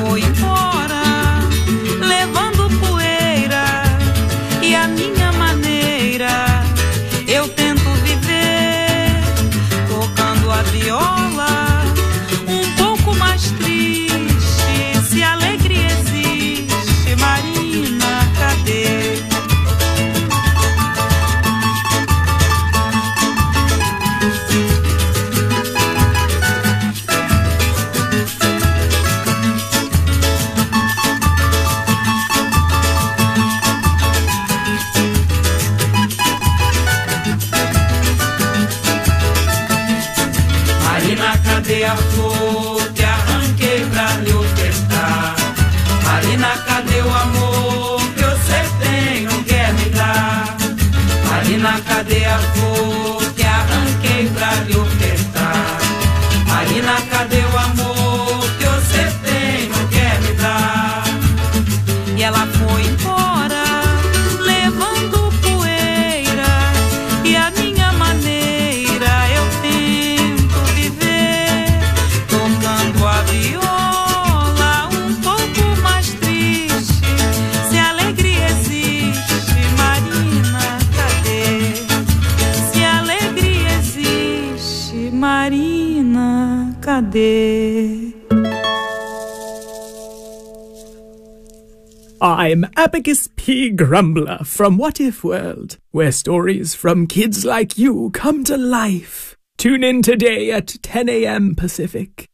foi embora, levando poeira, e a minha maneira eu tento viver, tocando a viola, um pouco mais triste. Se alegria existe, Marina, cadê? Cadê a flor que arranquei pra lhe ofertar? Marina, cadê o amor que você tem, não quer me dar? Marina, cadê a flor que arranquei pra lhe ofertar? Marina, cadê o amor que você tem, não quer me dar? E ela foi embora, levando poeira, e a minha maneira eu tento viver, tocando a viola, um pouco mais triste. Se alegria existe, Marina, cadê? Se alegria existe, Marina, cadê? I'm Abacus P. Grumbler from What If World, where stories from kids like you come to life. Tune in today at 10 a.m. Pacific.